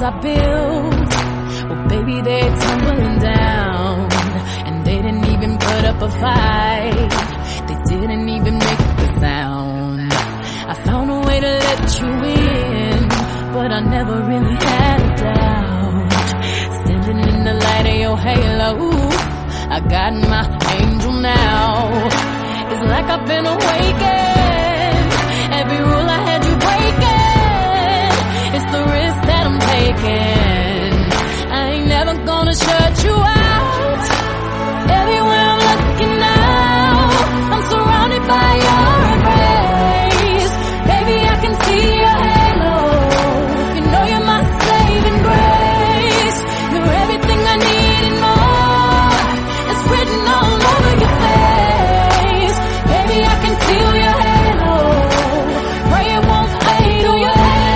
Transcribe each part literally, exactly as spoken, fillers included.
I built, well baby they're tumbling down. And they didn't even put up a fight, they didn't even make a sound. I found a way to let you in, but I never really had a doubt. Standing in the light of your halo, I got my angel now. It's like I've been awakened, every rule I had you breaking. It's the risk that I'm taking, I ain't never gonna shut you out. Everywhere I'm looking now, I'm surrounded by your embrace. Baby, I can see your halo, you know you're my saving grace. You're everything I need and more, it's written all over your face. Baby, I can feel your halo, pray it won't fade away.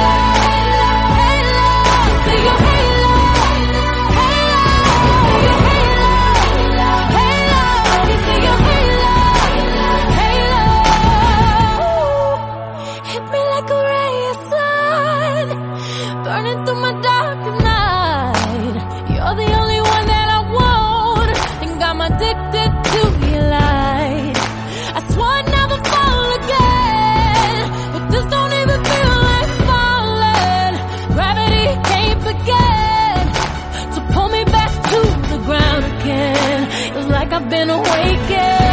Burning through my darkest night, you're the only one that I want. Think I'm addicted to your light. I swore I'd never fall again, but this don't even feel like falling. Gravity can't begin to pull me back to the ground again. It's like I've been awakened.